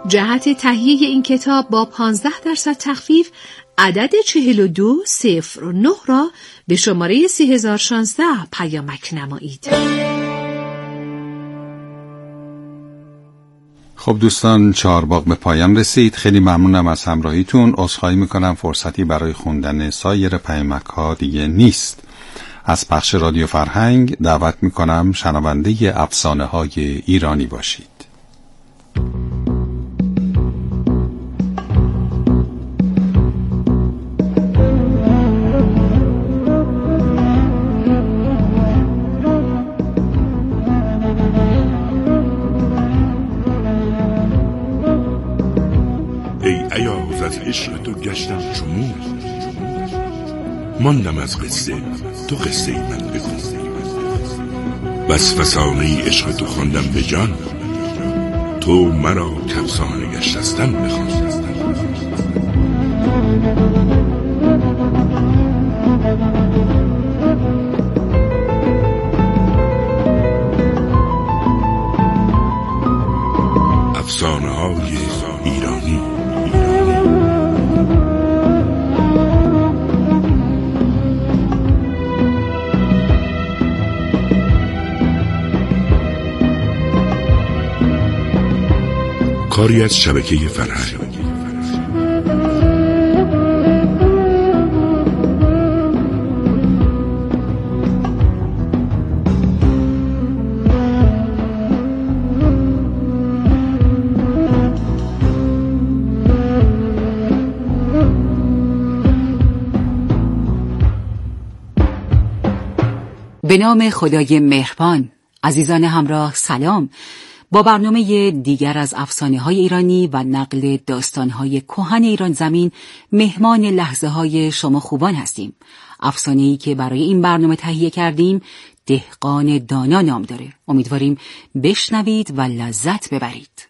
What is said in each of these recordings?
جهت تهیه این کتاب با 15% تخفیف عدد 4209 را به شماره 3016 پیامک نمایید. خب دوستان، چهارباغ به پایان رسید. خیلی ممنونم از همراهیتون. عذرخواهی میکنم فرصتی برای خوندن سایر پیامک ها دیگه نیست. از پخش رادیو فرهنگ دعوت میکنم شنونده افسانه های ایرانی باشید. عشق تو گشتم چمون، ماندم از قصه تو قصه من بگو. بس فسانه عشق تو خواندم به جان، تو مرا کفسانه گشتستن بخوان. افسانه های ایرانی. کاری از شبکه فرهنگ. به نام خدای مهربان. عزیزان همراه، سلام. با برنامه دیگر از افسانه‌های ایرانی و نقل داستان‌های کهن ایران زمین مهمان لحظه‌های شما خوبان هستیم. افسانه‌ای که برای این برنامه تهیه کردیم دهقان دانا نام داره. امیدواریم بشنوید و لذت ببرید.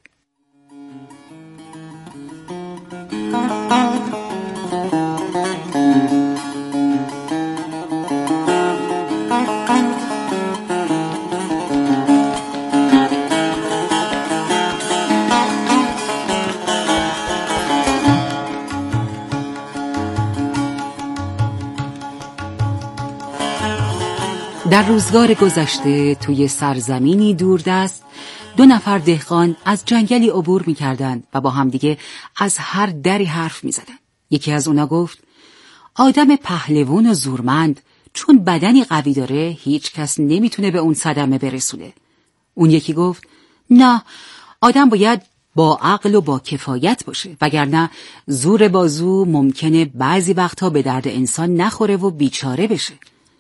در روزگار گذشته توی سرزمینی دوردست 2 نفر دهقان از جنگلی عبور می‌کردند و با همدیگه از هر دری حرف می‌زدند. یکی از اونا گفت: آدم پهلوان و زورمند چون بدنی قوی داره هیچ کس نمیتونه به اون صدمه برسونه. اون یکی گفت: نه، آدم باید با عقل و با کفایت باشه، وگرنه زور بازو ممکنه بعضی وقتها به درد انسان نخوره و بیچاره بشه.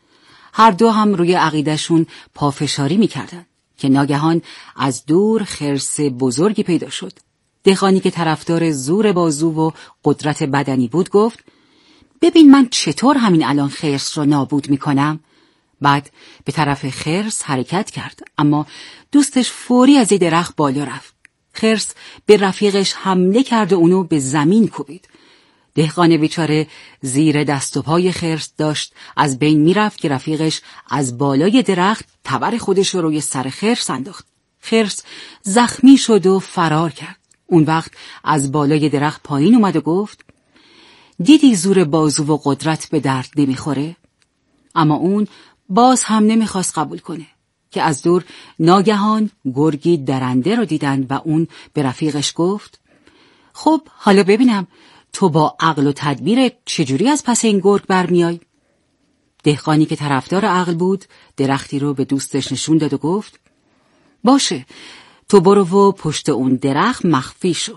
هر دو هم روی عقیدهشون پافشاری میکردن که ناگهان از دور خرس بزرگی پیدا شد. دهقانی که طرفدار زور بازو و قدرت بدنی بود گفت: ببین من چطور همین الان خرس رو نابود میکنم. بعد به طرف خرس حرکت کرد، اما دوستش فوری از درخت بالا رفت. خرس به رفیقش حمله کرد و اونو به زمین کوبید. دهقان بیچاره زیر دست و پای خرس داشت از بین میرفت که رفیقش از بالای درخت تبر خودش رو روی سر خرس انداخت. خرس زخمی شد و فرار کرد. اون وقت از بالای درخت پایین اومد و گفت: دیدی زور بازو و قدرت به درد نمیخوره؟ اما اون باز هم نمیخواست قبول کنه که از دور ناگهان گرگی درنده رو دیدن و اون به رفیقش گفت: خب حالا ببینم تو با عقل و تدبیر چجوری از پس این گرگ برمیای؟ دهقانی که طرفدار عقل بود درختی رو به دوستش نشون داد و گفت: باشه، تو برو و پشت اون درخت مخفی شو.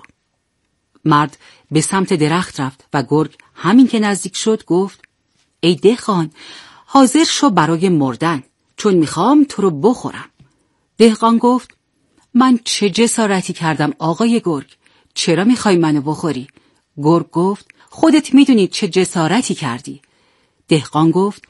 مرد به سمت درخت رفت و گرگ همین که نزدیک شد گفت: ای دهقان، حاضر شو برای مردن، چون میخوام تو رو بخورم. دهقان گفت: من چه جسارتی کردم آقای گرگ؟ چرا میخوای منو بخوری؟ گرگ گفت: خودت میدونی چه جسارتی کردی. دهقان گفت: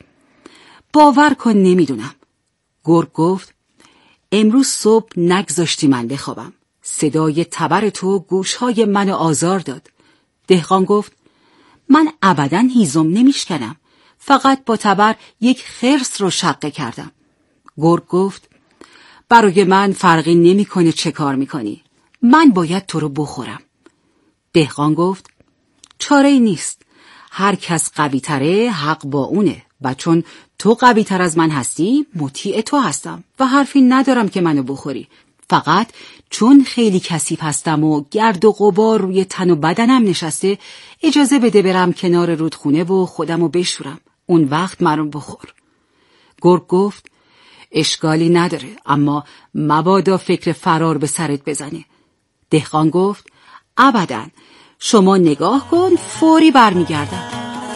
باور کن نمیدونم. گرگ گفت: امروز صبح نگذاشتی من بخوابم. صدای تبر تو گوشهای منو آزار داد. دهقان گفت: من ابداً هیزم نمیشکنم، فقط با تبر یک خرس رو شقه کردم. گرگ گفت: برای من فرقی نمیکنه چه کار میکنی. من باید تو رو بخورم. دهقان گفت چاره‌ای نیست. هر کس قوی تره حق با اونه و چون تو قوی تر از من هستی مطیع تو هستم و حرفی ندارم که منو بخوری. فقط چون خیلی کثیف هستم و گرد و غبار روی تن و بدنم نشسته اجازه بده برم کنار رودخونه و خودمو بشورم. اون وقت منو بخور. گرگ گفت اشکالی نداره، اما مبادا فکر فرار به سرت بزنه. دهقان گفت ابداً، شما نگاه کن، فوری برمیگردم.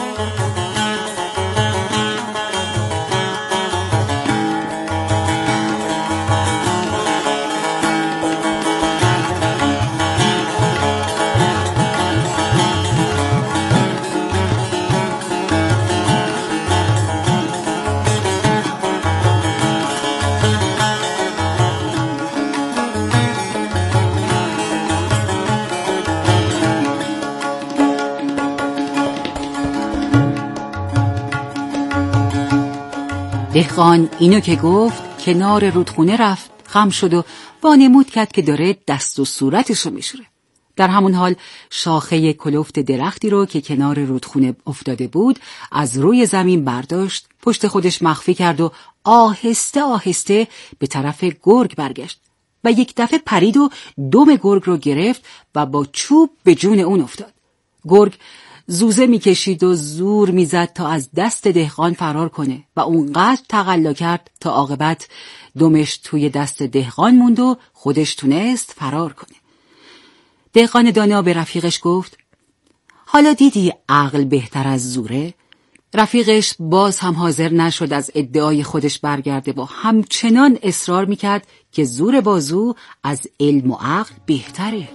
دهقان اینو که گفت کنار رودخونه رفت، خم شد و وانمود کرد که داره دست و صورتشو میشوره. در همون حال شاخه کلفت درختی رو که کنار رودخونه افتاده بود از روی زمین برداشت، پشت خودش مخفی کرد و آهسته آهسته به طرف گرگ برگشت و یک دفعه پرید و دم گرگ رو گرفت و با چوب به جون اون افتاد. گرگ زوزه میکشید و زور میزد تا از دست دهقان فرار کنه و اونقدر تقلا کرد تا عاقبت دمش توی دست دهقان موند و خودش تونست فرار کنه. دهقان دانا به رفیقش گفت حالا دیدی عقل بهتر از زوره؟ رفیقش باز هم حاضر نشد از ادعای خودش برگرده و همچنان اصرار میکرد که زور بازو از علم و عقل بهتره.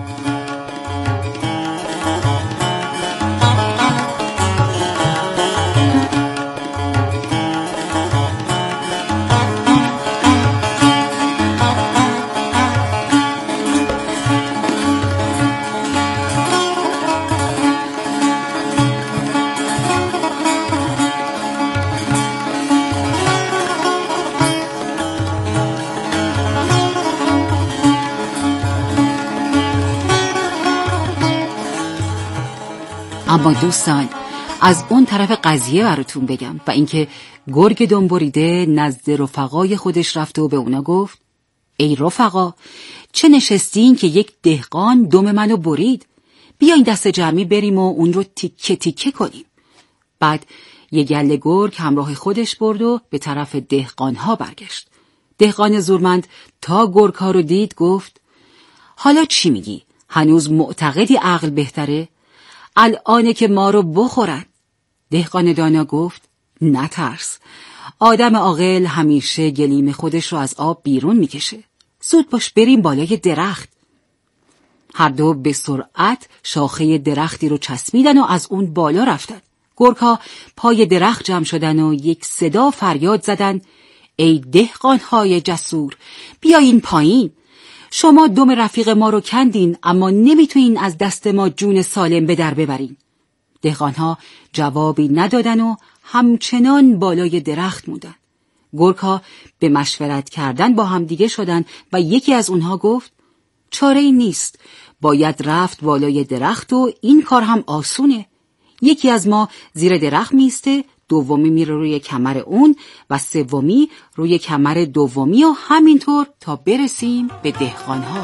اما دوستان، از اون طرف قضیه براتون بگم و اینکه گرگ دنبریده نزد رفقای خودش رفت و به اونا گفت ای رفقا، چه نشستین که یک دهقان دم منو برید؟ بیاین دست جمعی بریم و اون رو تیکه تیکه کنیم. بعد یه گله گرگ همراه خودش برد و به طرف دهقانها برگشت. دهقان زورمند تا گرگ‌ها رو دید گفت حالا چی میگی؟ هنوز معتقدی عقل بهتره؟ الانه که ما رو بخورن. دهقان دانا گفت نترس، آدم عاقل همیشه گلیم خودش رو از آب بیرون میکشه. زود باش بریم بالای درخت. هر دو به سرعت شاخه درختی رو چسبیدن و از اون بالا رفتن. گرگ‌ها پای درخت جمع شدن و یک صدا فریاد زدن ای دهقان‌های جسور، بیاین پایین. شما دم رفیق ما رو کندین اما نمیتونین از دست ما جون سالم به در ببرین. دهقان‌ها جوابی ندادن و همچنان بالای درخت موندن. گرگ‌ها به مشورت کردن با هم دیگه شدن و یکی از اونها گفت چاره‌ای نیست، باید رفت بالای درخت و این کار هم آسونه. یکی از ما زیر درخت میسته، دومی میره روی کمر اون و سومی روی کمر دومی و همینطور تا برسیم به دهقان‌ها.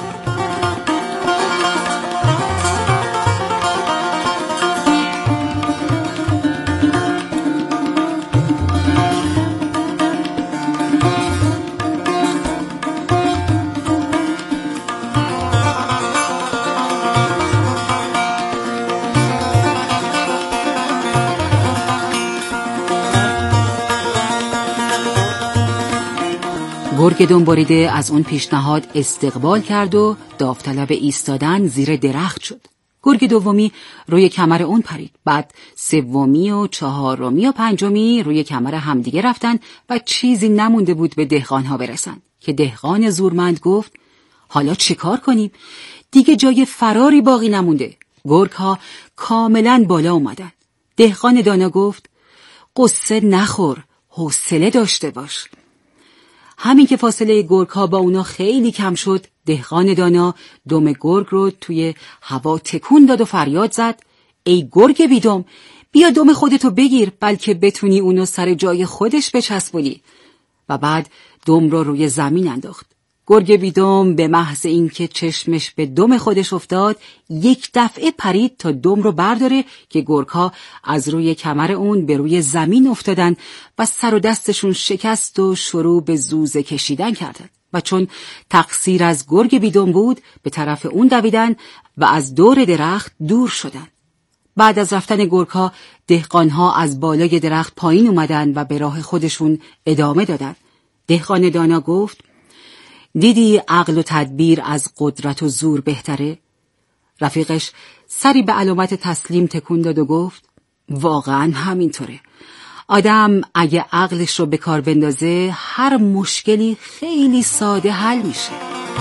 گرگ دنبریده از اون پیشنهاد استقبال کرد و داوطلب ایستادن زیر درخت شد. گرگ دومی روی کمر اون پرید. بعد سومی و چهارمی و پنجمی روی کمر همدیگه رفتن و چیزی نمونده بود به دهقان‌ها برسن که دهقان زورمند گفت حالا چیکار کنیم؟ دیگه جای فراری باقی نمونده. گرگ‌ها کاملا بالا اومدن. دهقان دانا گفت قصه نخور، حوصله داشته باش. همین که فاصله گرگ‌ها با اونا خیلی کم شد، دهقان دانا دم گرگ رو توی هوا تکون داد و فریاد زد: ای گرگ بیدم، بیا دم خودتو بگیر، بلکه بتونی اونو سر جای خودش بچسبونی. و بعد دم رو روی زمین انداخت. گرگ بیدم به محض اینکه چشمش به دم خودش افتاد، یک دفعه پرید تا دم رو برداره که گرگ‌ها از روی کمر اون به روی زمین افتادن و سر و دستشون شکست و شروع به زوزه کشیدن کردن. و چون تقصیر از گرگ بیدم بود، به طرف اون دویدن و از دور درخت دور شدن. بعد از رفتن گرگ‌ها، دهقان‌ها از بالای درخت پایین اومدن و به راه خودشون ادامه دادن. دهقان دانا گفت: دیدی عقل و تدبیر از قدرت و زور بهتره؟ رفیقش سری به علامت تسلیم تکون داد و گفت: واقعا همینطوره. آدم اگه عقلش رو به کار بندازه، هر مشکلی خیلی ساده حل میشه.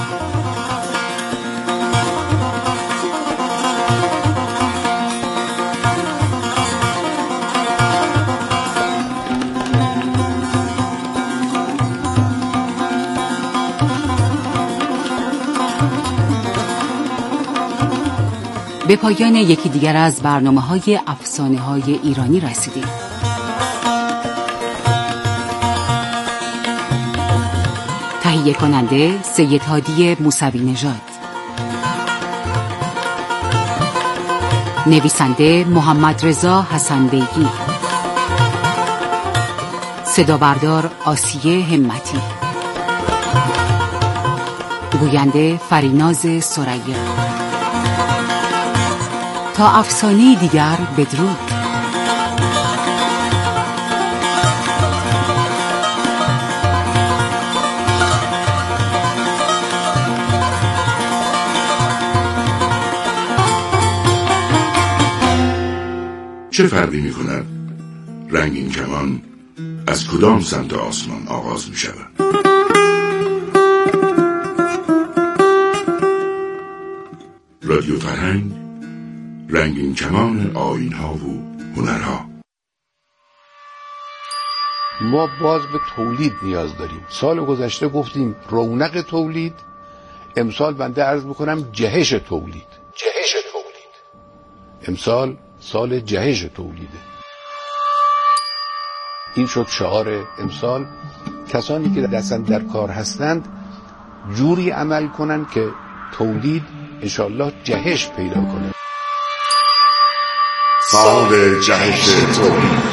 به پایان یکی دیگر از برنامه‌های افسانه‌های ایرانی رسیدیم. تهیه کننده سید هادی موسوی نژاد، نویسنده محمد رضا حسن بیگی، صدا بردار آسیه همتی، گوینده فریناز ثریا. تا افسانه دیگر، بدرود. چه فرقی می کند رنگین کمان از کدام سمت آسمان آغاز می شود؟ رادیو فرهنگ، رنگین کمان آیین‌ها و هنرها. ما باز به تولید نیاز داریم. سال گذشته گفتیم رونق تولید، امسال بنده عرض میکنم جهش تولید. امسال سال جهش تولیده. این شد شعار امسال. کسانی که دستن در کار هستند جوری عمل کنند که تولید انشالله جهش پیدا کنه. سال جهش تولید.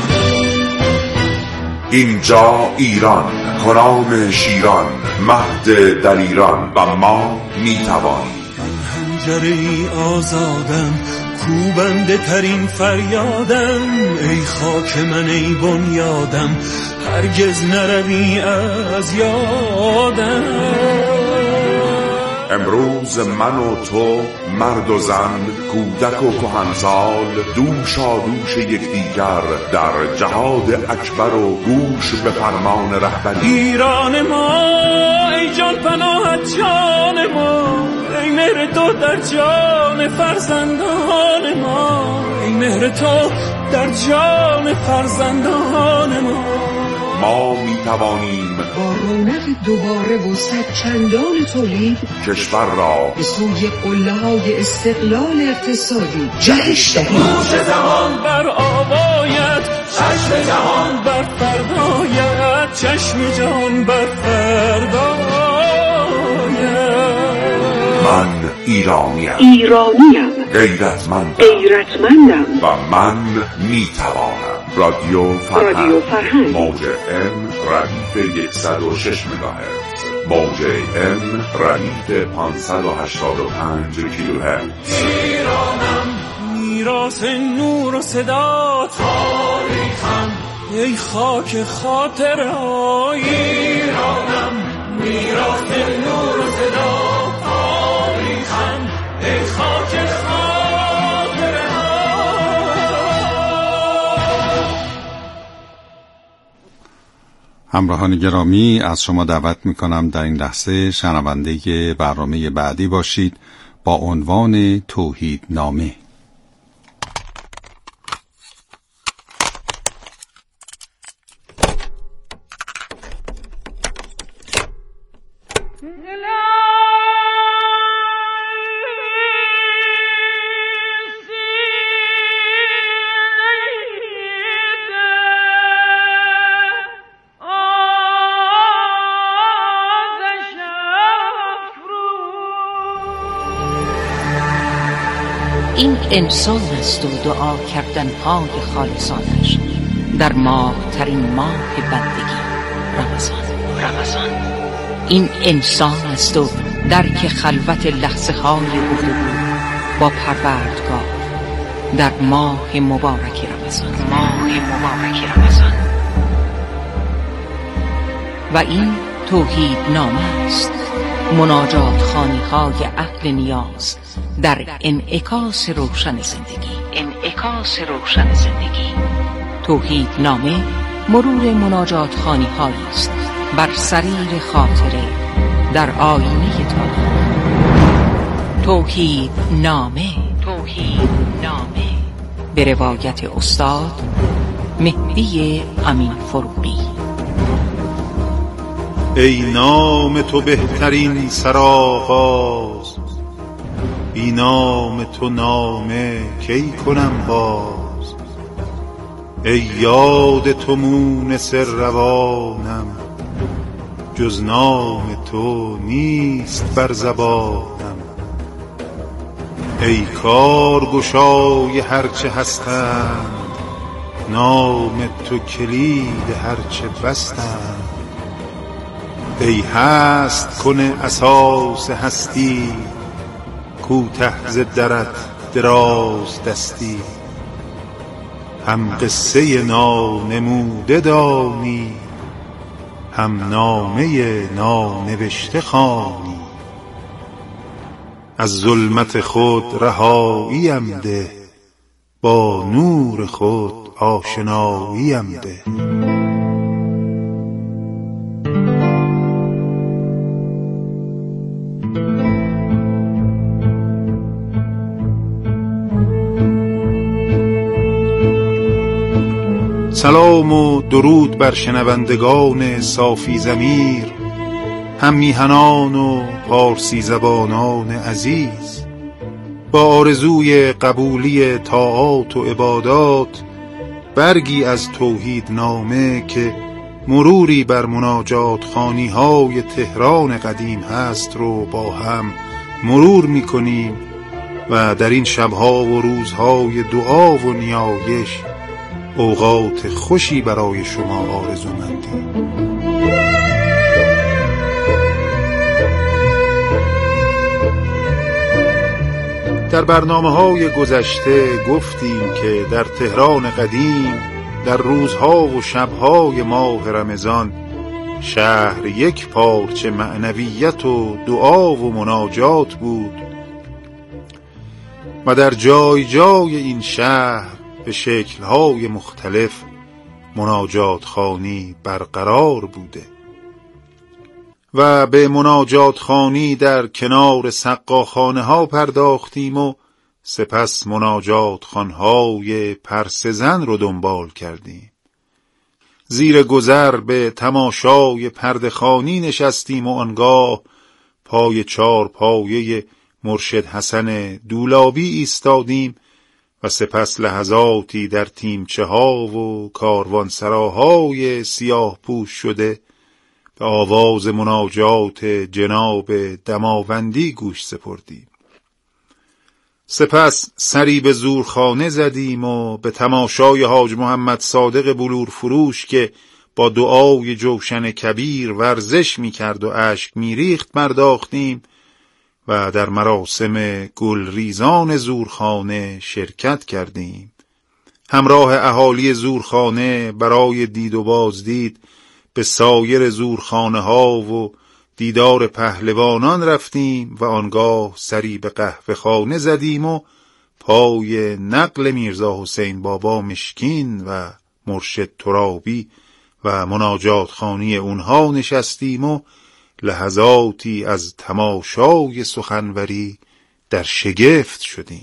اینجا ایران، کنام شیران، مهد در ایران و ما میتوانیم. من حنجره آزادم، کوبنده ترین فریادم، ای خاک من ای بنیادم، هرگز نروی از یادم. امروز من و تو، مرد و زن، کودک و کهنسال، دوشا دوش یکدیگر در جهاد اکبر و گوش به فرمان رهبری. ایران ما ای جان پناهت جان ما، ای مهر تو در جان فرزندان ما، ای مهر تو در جان فرزندان ما میتوانیم با رونق دوباره و صد چندان تولید کشور را به سوی قله‌های استقلال اقتصادی جهش دهیم. گوش زمان بر آوایت، چشم جهان بر فردایت، چشم جهان بر فردایت. من ایرانیم، غیرتمندم و من میتوانم. رادیو فرهنگ، موج ام ردیف 106 مگاهرتز، موج ام ردیف 585 کیلوهرتز. ایرانم میراث نور و صدا، تاریخم ای خاک خاطرهای. ایرانم میراث نور و صدا، تاریخم ای خاک خاطرهای. همراهان گرامی، از شما دعوت میکنم در این لحظه شنونده برنامه بعدی باشید با عنوان توحیدنامه. این انسان است و دعا کردن های خالصانش در ماه ترین ماه بندگی رمضان. این انسان است و درک خلوت لحظه های گفتگو با پروردگار در ماه مبارک رمضان. و این توحید نامه است، مناجات خوانی های اهل نیاز در انعکاس روشن زندگی. توحید نامه مرور مناجات خوانی هایی است بر سریر خاطره در آینه تاریخ. توحید نامه به روایت استاد مهدی امین فروغی. ای نام تو بهترین سرآغاز، بی نام تو نامه کی کنم باز. ای یاد تو مونس روانم، جز نام تو نیست بر زبانم. ای کارگشای هرچه هستند، نام تو کلید هرچه بستند. ای هست کنه اساس هستی، کوته ز درت دراز دستی. هم قصه نانموده دانی، هم نامه نانوشته خوانی. از ظلمت خود رهاییم ده، با نور خود آشناییم ده. سلام و درود بر شنوندگان صافی ضمیر، هم میهنان و پارسی زبانان عزیز. با آرزوی قبولی طاعات و عبادات، برگی از توحید نامه که مروری بر مناجات خوانی های تهران قدیم هست رو با هم مرور میکنیم و در این شبها و روزهای دعا و نیایش اوقات خوشی برای شما آرزومندیم. در برنامه‌های گذشته گفتیم که در تهران قدیم در روزها و شبهای ماه رمضان شهر یک پارچه معنویت و دعا و مناجات بود و در جای جای این شهر به شکل‌های مختلف مناجات خوانی برقرار بوده و به مناجات خوانی در کنار سقاخانه ها پرداختیم و سپس مناجات خوانهای پرسه‌زن رو دنبال کردیم. زیر گذر به تماشای پرده خوانی نشستیم و آنگاه پای چارپایه مرشد حسن دولابی ایستادیم و سپس لحظاتی در تیمچه ها و کاروانسراهای سیاه پوش شده به آواز مناجات جناب دماوندی گوش سپردیم. سپس سری به زورخانه زدیم و به تماشای حاج محمد صادق بلور فروش که با دعای جوشن کبیر ورزش می کرد و اشک می ریخت پرداختیم و در مراسم گلریزان زورخانه شرکت کردیم. همراه اهالی زورخانه برای دید و بازدید به سایر زورخانه ها و دیدار پهلوانان رفتیم و آنگاه سری به قهوه خانه زدیم و پای نقل میرزا حسین بابا مشکین و مرشد ترابی و مناجات خوانی اونها نشستیم و لحظاتی از تماشای سخنوری در شگفت شدیم.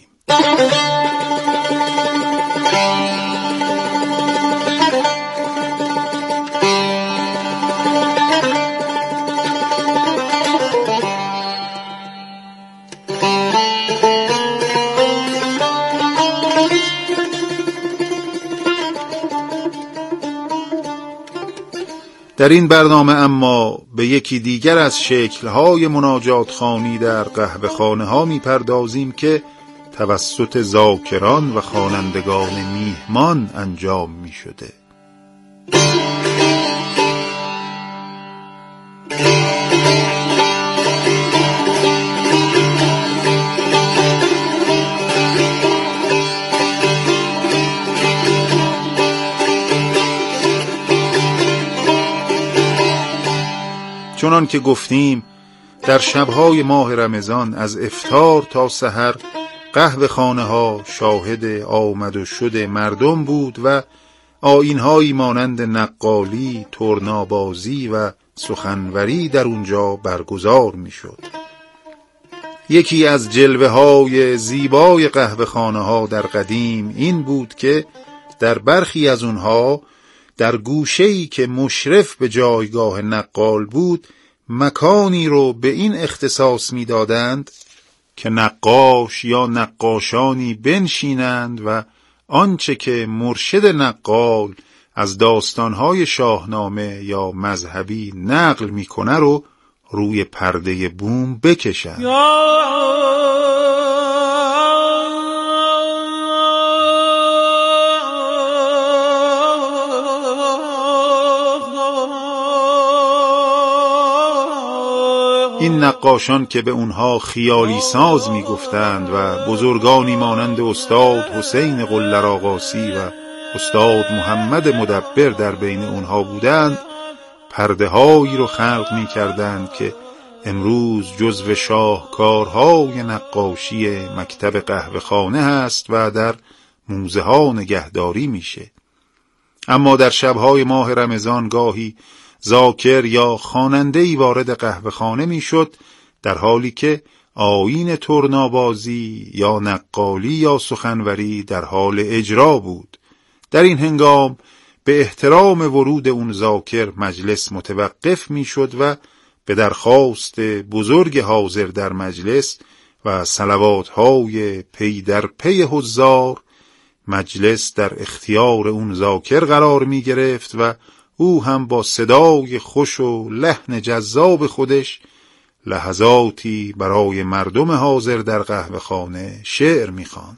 در این برنامه اما به یکی دیگر از شکل‌های مناجات خوانی در قهوه‌خانه ها می‌پردازیم که توسط ذاکران و خوانندگان میهمان انجام می شده. چنان که گفتیم در شبهای ماه رمضان از افطار تا سحر قهوه خانه ها شاهد آمد و شد مردم بود و آیین‌هایی مانند نقالی، ترنابازی و سخنوری در اونجا برگزار می‌شد. یکی از جلوه‌های زیبای قهوه خانه ها در قدیم این بود که در برخی از اونها در گوشه‌ای که مشرف به جایگاه نقال بود مکانی رو به این اختصاص می‌دادند که نقاش یا نقاشانی بنشینند و آنچه که مرشد نقال از داستانهای شاهنامه یا مذهبی نقل میکنه رو روی پرده بوم بکشند. این نقاشان که به اونها خیالی ساز می گفتند و بزرگانی مانند استاد حسین قلرآقاسی و استاد محمد مدبر در بین اونها بودند، پرده هایی رو خلق می کردند که امروز جزو شاهکارهای نقاشی مکتب قهوه خانه هست و در موزه ها نگهداری میشه. اما در شبهای ماه رمضان گاهی ذاکر یا خواننده‌ای وارد قهوه خانه میشد در حالی که آیین ترنابازی یا نقالی یا سخنوری در حال اجرا بود. در این هنگام به احترام ورود اون ذاکر مجلس متوقف میشد و به درخواست بزرگ حاضر در مجلس و صلوات‌های پی در پی حضار مجلس در اختیار اون ذاکر قرار می گرفت و او هم با صدای خوش و لحن جذاب خودش لحظاتی برای مردم حاضر در قهوه خانه شعر می خواند.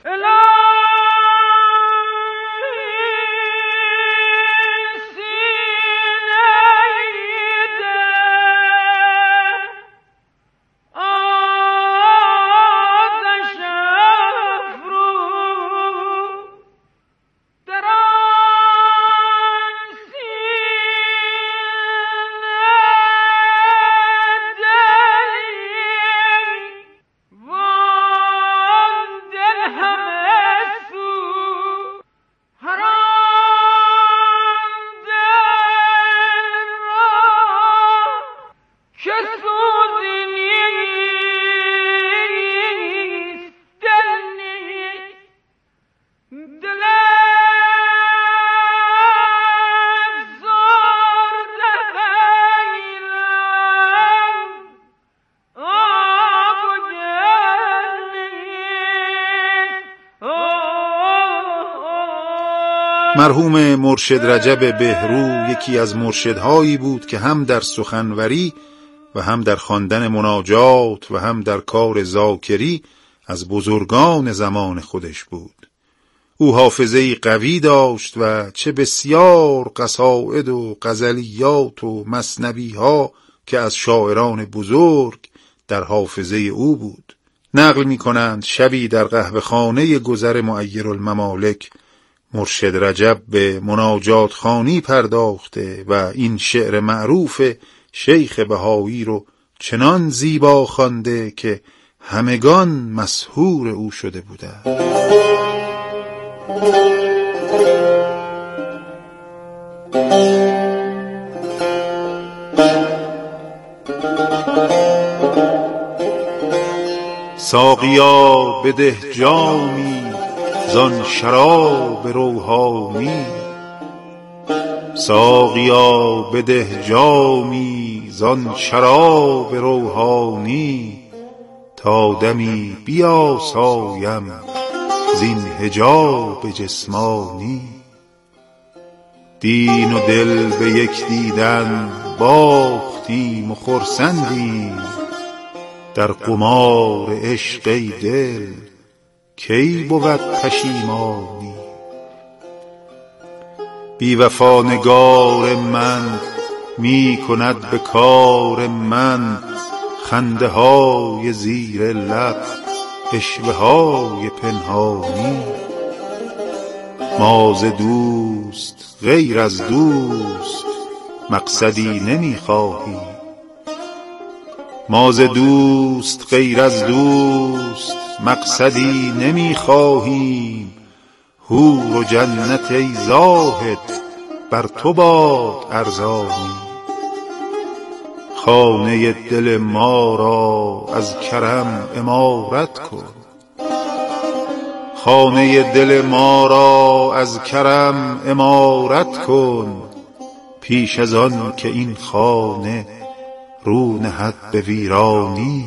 مرحوم مرشد رجب بهرو یکی از مرشدهایی بود که هم در سخنوری و هم در خواندن مناجات و هم در کار ذاکری از بزرگان زمان خودش بود. او حافظه‌ای قوی داشت و چه بسیار قصائد و غزلیات و مثنوی‌ها که از شاعران بزرگ در حافظه او بود. نقل می‌کنند شبی در قهوه خانه گذر معیرالممالک مرشد رجب به مناجات خوانی پرداخته و این شعر معروف شیخ بهایی رو چنان زیبا خوانده که همگان مسحور او شده بودند. ساقیا بده جامی زان شراب روحانی، ساقیا بده جامی زان شراب روحانی، تا دمی بیاسایم زین حجاب جسمانی. دین و دل به یک دیدن باختیم و خرسندیم، در قمار عشق ای دل کی بود پشیمانی. بی وفا نگار من می کند به کار من، خنده های زیر لب عشوه های پنهانی. ما ز دوست غیر از دوست مقصدی نمی خواهیم، ما ز دوست غیر از دوست مقصدی نمی خواهیم. حور و جنت ای زاهد بر تو باد ارزانی. خانه دل ما را از کرم عمارت کن، خانه دل ما را از کرم عمارت کن، پیش از آن که این خانه رو نهد به ویرانی.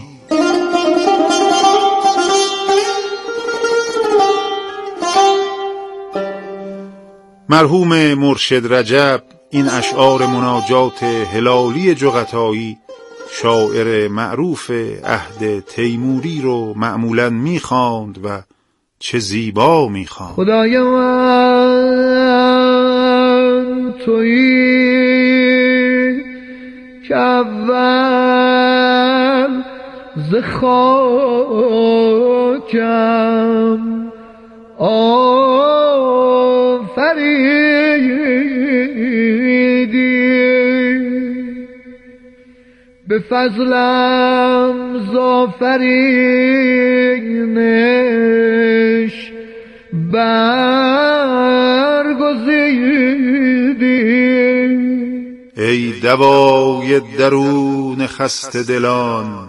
مرحوم مرشد رجب این اشعار مناجات هلالی جغتایی، شاعر معروف عهد تیموری رو معمولاً میخواند و چه زیبا میخواند. خدای من تویی که اول ز خاکم آفریدی، به فضلم زآفرینش برگزیدی. ای دوای درون خسته دلان،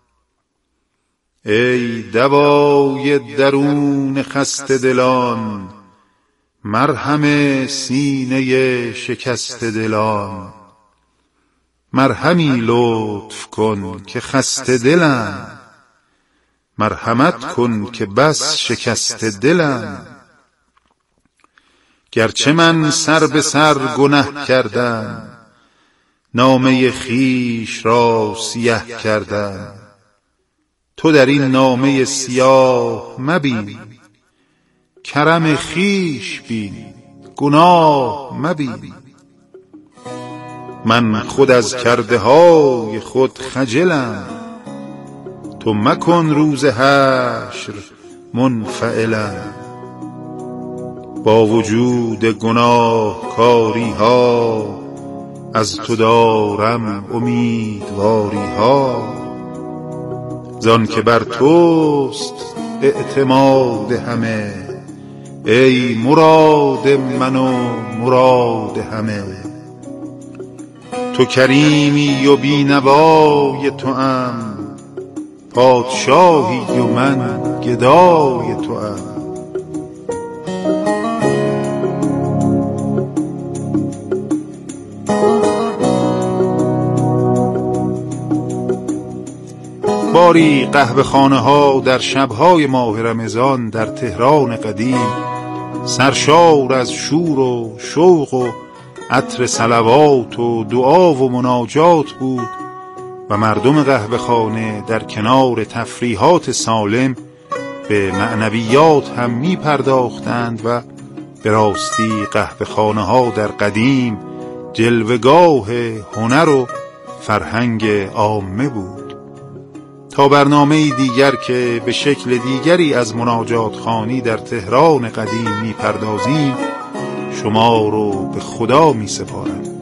ای دوای درون خسته دلان، مرهم سینه شکسته دلان. مرهمی لطف کن که خسته دلم، مرحمت کن که بس شکسته دلم. گرچه من سر به سر گنه کردم، نامه خیش را سیه کردم. تو در این نامه سیاه مبین، کرم خیش بین، گناه مبین. من خود از کرده های خود خجلم، تو مکن روز حشر منفعلم. با وجود گناه کاری ها، از تو دارم امیدواری ها. زان که بر توست اعتماد همه، ای مراد من و مراد همه. تو کریمی و بینوای توام، پادشاهی و من گدای توام. باری قهوه خانه ها در شبهای ماه رمضان در تهران قدیم سرشار از شور و شوق و عطر صلوات و دعا و مناجات بود و مردم قهوه خانه در کنار تفریحات سالم به معنویات هم می پرداختند و به راستی قهوه خانه ها در قدیم جلوگاه هنر و فرهنگ عامه بود. تا برنامه دیگر که به شکل دیگری از مناجات خوانی در تهران قدیم می پردازیم، شما رو به خدا می سپارم.